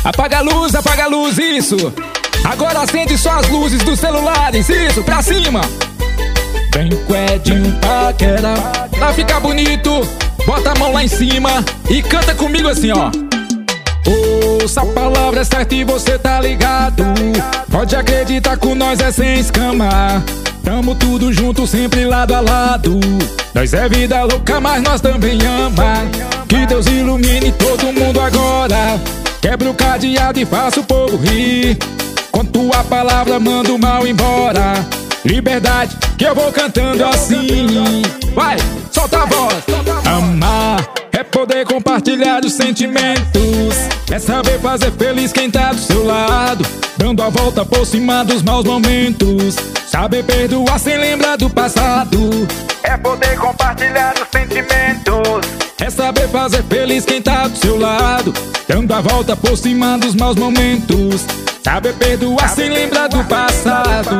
Apaga a luz, isso. Agora acende só as luzes dos celulares, isso, pra cima. Vem com Edinho Paquera, pra ficar bonito, bota a mão lá em cima e canta comigo assim, ó. Ouça a palavra certa e você tá ligado. Pode acreditar, com nós é sem escama. Tamo tudo junto, sempre lado a lado. Nós é vida louca, mas nós também ama. Que Deus ilumine todo mundo agora. Quebra o cadeado e faça o povo rir. Com tua palavra manda o mal embora. Liberdade, que eu vou cantando assim. Vai, solta a voz. Amar é poder compartilhar os sentimentos. É saber fazer feliz quem tá do seu lado, dando a volta por cima dos maus momentos. Saber perdoar sem lembrar do passado. É poder compartilhar os sentimentos. É saber fazer feliz quem tá do seu lado, dando a volta por cima dos maus momentos. Saber perdoar sem lembrar do passado.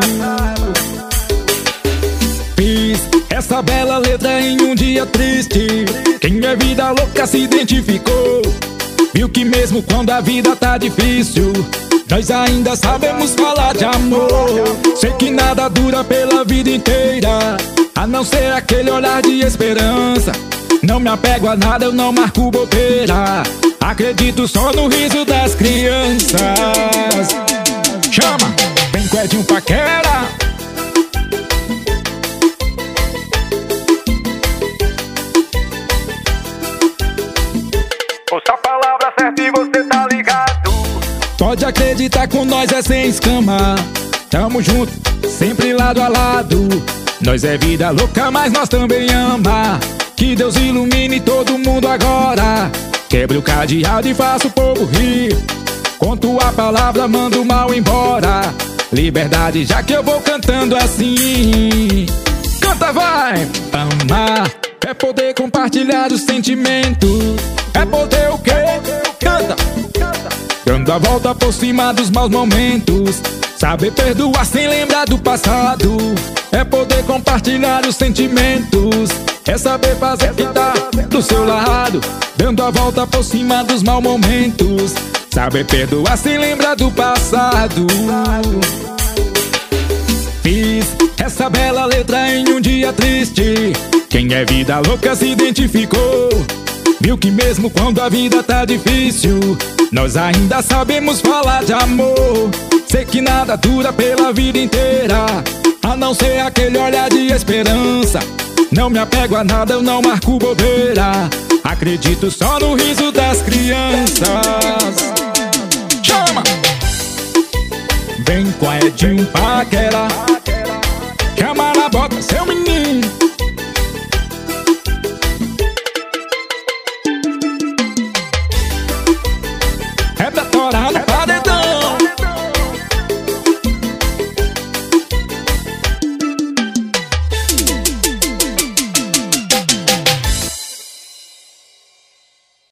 Fiz essa bela letra em um dia triste. Quem é vida louca se identificou. Viu que mesmo quando a vida tá difícil, nós ainda sabemos falar de amor. Sei que nada dura pela vida inteira, a não ser aquele olhar de esperança. Não me apego a nada, eu não marco bobeira. Acredito só no riso das crianças. Chama, vem com Edinho Paquera. Ouça a palavra certa e você tá ligado. Pode acreditar, com nós é sem escama. Tamo junto, sempre lado a lado. Nós é vida louca, mas nós também ama. Que Deus ilumine todo mundo agora. Quebre o cadeado e faça o povo rir. Com tua palavra manda o mal embora. Liberdade, já que eu vou cantando assim. Canta, vai! Amar é poder compartilhar os sentimentos. É poder o quê? Canta! Dando a volta por cima dos maus momentos. Saber perdoar sem lembrar do passado. É poder compartilhar os sentimentos. É saber fazer quem tá do seu lado, dando a volta por cima dos maus momentos. Saber perdoar sem lembrar do passado. Fiz essa bela letra em um dia triste. Quem é vida louca se identificou. Viu que mesmo quando a vida tá difícil, nós ainda sabemos falar de amor. Sei que nada dura pela vida inteira, a não ser aquele olhar de esperança. Não me apego a nada, eu não marco bobeira. Acredito só no riso das crianças. Chama! Vem com Edinho Paquera.